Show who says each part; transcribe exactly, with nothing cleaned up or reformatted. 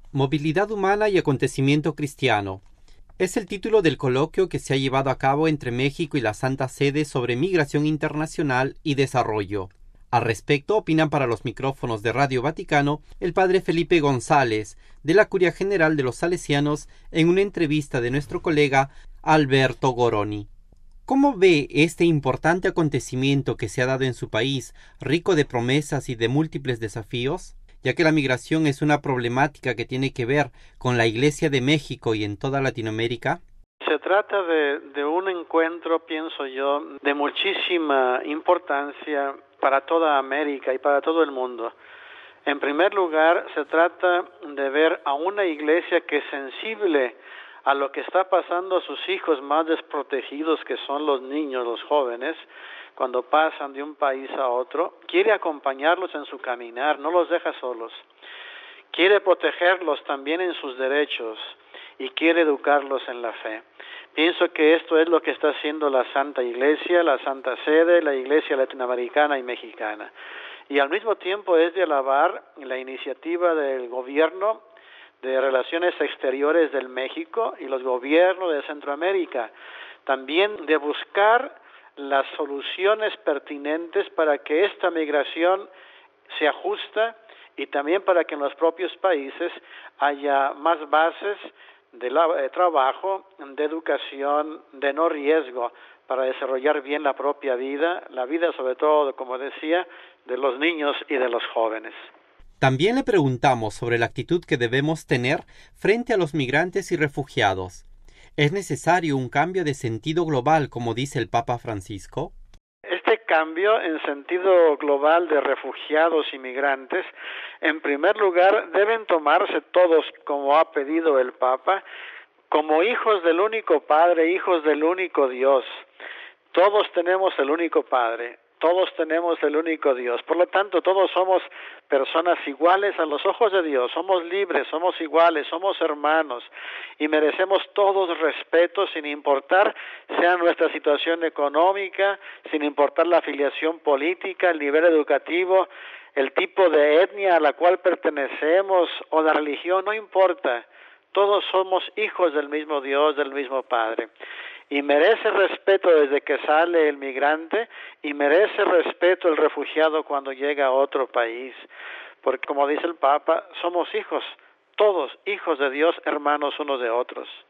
Speaker 1: Movilidad humana y acontecimiento cristiano. Es el título del coloquio que se ha llevado a cabo entre México y la Santa Sede sobre migración internacional y desarrollo. Al respecto opinan para los micrófonos de Radio Vaticano el padre Felipe González, de la Curia General de los Salesianos, en una entrevista de nuestro colega Alberto Goroni. ¿Cómo ve este importante acontecimiento que se ha dado en su país, rico de promesas y de múltiples desafíos? Ya que la migración es una problemática que tiene que ver con la Iglesia de México y en toda Latinoamérica.
Speaker 2: Se trata de, de un encuentro, pienso yo, de muchísima importancia para toda América y para todo el mundo. En primer lugar, se trata de ver a una iglesia que es sensible a lo que está pasando a sus hijos más desprotegidos, que son los niños, los jóvenes, cuando pasan de un país a otro, quiere acompañarlos en su caminar, no los deja solos. Quiere protegerlos también en sus derechos y quiere educarlos en la fe. Pienso que esto es lo que está haciendo la Santa Iglesia, la Santa Sede, la Iglesia latinoamericana y mexicana. Y al mismo tiempo es de alabar la iniciativa del gobierno de Relaciones Exteriores del México y los gobiernos de Centroamérica, también de buscar las soluciones pertinentes para que esta migración se ajuste y también para que en los propios países haya más bases de, la, de trabajo, de educación, de no riesgo, para desarrollar bien la propia vida, la vida sobre todo, como decía, de los niños y de los jóvenes.
Speaker 1: También le preguntamos sobre la actitud que debemos tener frente a los migrantes y refugiados. ¿Es necesario un cambio de sentido global, como dice el Papa Francisco?
Speaker 2: Este cambio en sentido global de refugiados y migrantes, en primer lugar, deben tomarse todos, como ha pedido el Papa, como hijos del único Padre, hijos del único Dios. Todos tenemos el único Padre. Todos tenemos el único Dios. Por lo tanto, todos somos personas iguales a los ojos de Dios. Somos libres, somos iguales, somos hermanos y merecemos todos respeto sin importar sea nuestra situación económica, sin importar la afiliación política, el nivel educativo, el tipo de etnia a la cual pertenecemos o la religión, no importa. Todos somos hijos del mismo Dios, del mismo Padre. Y merece respeto desde que sale el migrante y merece respeto el refugiado cuando llega a otro país. Porque como dice el Papa, somos hijos, todos hijos de Dios, hermanos unos de otros.